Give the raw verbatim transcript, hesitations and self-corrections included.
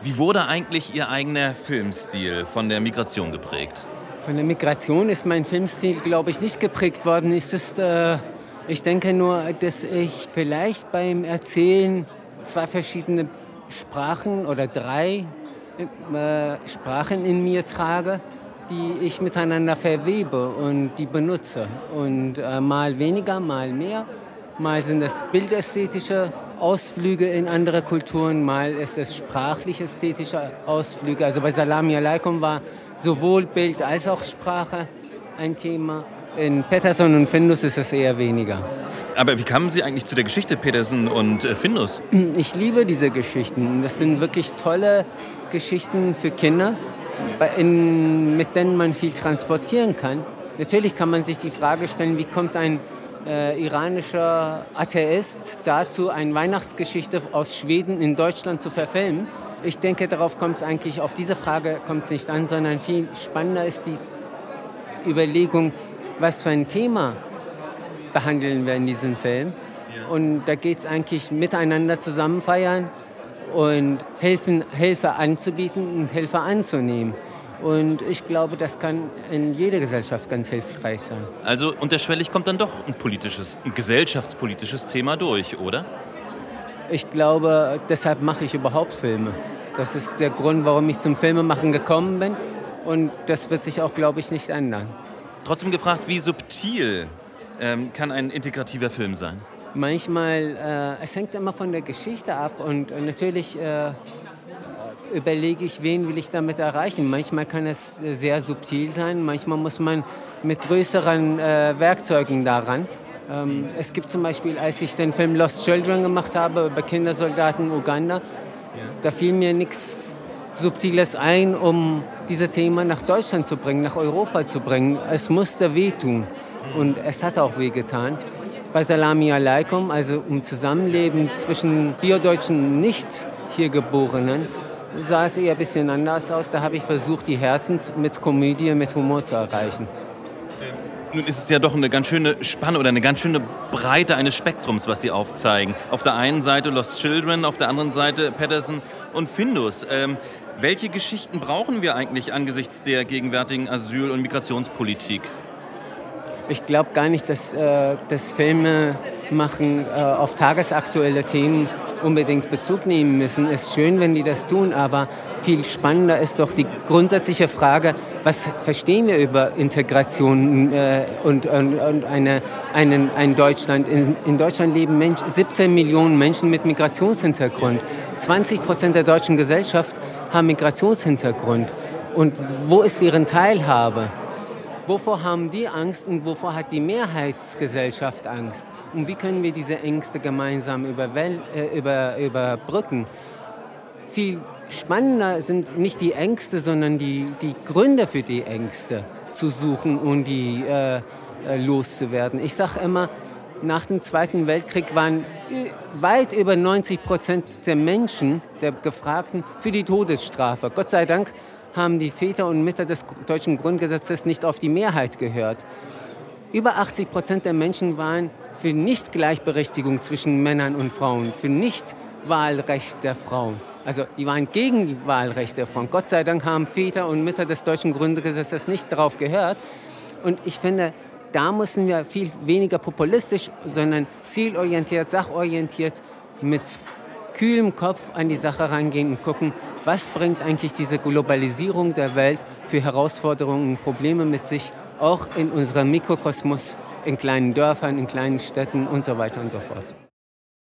Wie wurde eigentlich Ihr eigener Filmstil von der Migration geprägt? Von der Migration ist mein Filmstil, glaube ich, nicht geprägt worden. Es ist, äh, ich denke nur, dass ich vielleicht beim Erzählen zwei verschiedene Sprachen oder drei äh, Sprachen in mir trage, die ich miteinander verwebe und die benutze. Und äh, mal weniger, mal mehr. Mal sind das bildästhetische Ausflüge in andere Kulturen, mal ist es sprachlich-ästhetische Ausflüge. Also bei Salami Aleikum war sowohl Bild als auch Sprache ein Thema. In Peterson und Findus ist es eher weniger. Aber wie kamen Sie eigentlich zu der Geschichte Peterson und äh, Findus? Ich liebe diese Geschichten. Das sind wirklich tolle Geschichten für Kinder, in, mit denen man viel transportieren kann. Natürlich kann man sich die Frage stellen, wie kommt ein äh, iranischer Atheist dazu, eine Weihnachtsgeschichte aus Schweden in Deutschland zu verfilmen. Ich denke, darauf kommt es eigentlich, auf diese Frage kommt es nicht an, sondern viel spannender ist die Überlegung, was für ein Thema behandeln wir in diesem Film. Ja. Und da geht es eigentlich miteinander zusammen feiern und helfen, Hilfe anzubieten und Hilfe anzunehmen. Und ich glaube, das kann in jeder Gesellschaft ganz hilfreich sein. Also unterschwellig kommt dann doch ein politisches, ein gesellschaftspolitisches Thema durch, oder? Ich glaube, deshalb mache ich überhaupt Filme. Das ist der Grund, warum ich zum Filmemachen gekommen bin. Und das wird sich auch, glaube ich, nicht ändern. Trotzdem gefragt, wie subtil ähm, kann ein integrativer Film sein? Manchmal, äh, es hängt immer von der Geschichte ab. Und äh, natürlich äh, überlege ich, wen will ich damit erreichen. Manchmal kann es äh, sehr subtil sein. Manchmal muss man mit größeren äh, Werkzeugen daran. Ähm, es gibt zum Beispiel, als ich den Film Lost Children gemacht habe, über Kindersoldaten in Uganda, ja. Da fiel mir nichts Subtiles ein, um diese Themen nach Deutschland zu bringen, nach Europa zu bringen. Es musste wehtun und es hat auch wehgetan. Bei Salami Aleikum, also um Zusammenleben zwischen Biodeutschen und nicht hier Geborenen, sah es eher ein bisschen anders aus. Da habe ich versucht, die Herzen mit Komödie, mit Humor zu erreichen. Nun ist es ja doch eine ganz schöne Spanne oder eine ganz schöne Breite eines Spektrums, was Sie aufzeigen. Auf der einen Seite Lost Children, auf der anderen Seite Peterson und Findus. Ähm, welche Geschichten brauchen wir eigentlich angesichts der gegenwärtigen Asyl- und Migrationspolitik? Ich glaube gar nicht, dass äh, das Filme machen äh, auf tagesaktuelle Themen unbedingt Bezug nehmen müssen. Es ist schön, wenn die das tun, aber viel spannender ist doch die grundsätzliche Frage, was verstehen wir über Integration äh, und, und, und eine, einen, ein Deutschland. In, in Deutschland leben Mensch, siebzehn Millionen Menschen mit Migrationshintergrund. zwanzig Prozent der deutschen Gesellschaft haben Migrationshintergrund. Und wo ist deren Teilhabe? Wovor haben die Angst und wovor hat die Mehrheitsgesellschaft Angst? Und wie können wir diese Ängste gemeinsam überwäl- äh, über, überbrücken? Viel spannender sind nicht die Ängste, sondern die, die Gründe für die Ängste zu suchen und die äh, äh, loszuwerden. Ich sage immer, nach dem Zweiten Weltkrieg waren weit über neunzig Prozent der Menschen, der Gefragten, für die Todesstrafe. Gott sei Dank haben die Väter und Mütter des deutschen Grundgesetzes nicht auf die Mehrheit gehört. Über achtzig Prozent der Menschen waren für Nicht-Gleichberechtigung zwischen Männern und Frauen, für Nicht-Wahlrecht der Frauen. Also die waren gegen die Wahlrecht der Frauen. Gott sei Dank haben Väter und Mütter des deutschen Grundgesetzes nicht darauf gehört. Und ich finde, da müssen wir viel weniger populistisch, sondern zielorientiert, sachorientiert, mit kühlem Kopf an die Sache rangehen und gucken, was bringt eigentlich diese Globalisierung der Welt für Herausforderungen und Probleme mit sich, auch in unserem Mikrokosmos, in kleinen Dörfern, in kleinen Städten und so weiter und so fort.